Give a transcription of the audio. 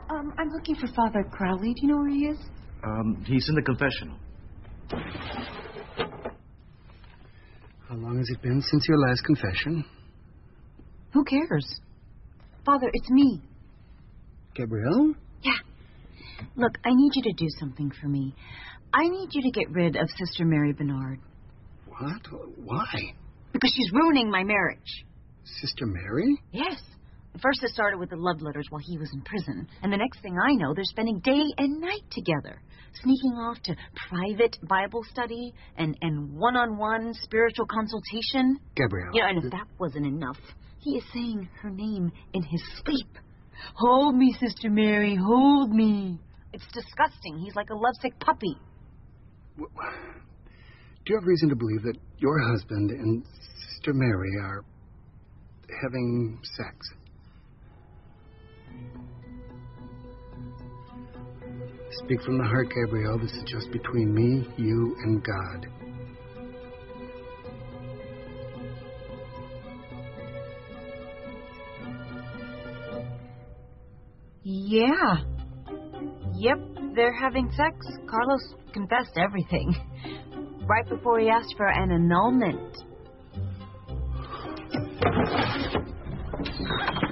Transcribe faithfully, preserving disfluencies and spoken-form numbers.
Um, I'm looking for Father Crowley. Do you know where he is? Um, he's in the confessional. How long has it been since your last confession? Who cares? Father, it's me. Gabrielle? Yeah. Look, I need you to do something for me. I need you to get rid of Sister Mary Bernard. What? Why? Because she's ruining my marriage. Sister Mary? Yes. First it started with the love letters while he was in prison. And the next thing I know, they're spending day and night together. Sneaking off to private Bible study and, and one-on-one spiritual consultation. Gabrielle. You know, and if that wasn't enough, he is saying her name in his sleep. Hold me, Sister Mary, hold me. It's disgusting. He's like a lovesick puppy. Do you have reason to believe that your husband and Sister Mary are having sex? Speak from the heart, Gabrielle. This is just between me, you, and God. Yeah. Yep, they're having sex. Carlos confessed everything. Right before he asked for an annulment.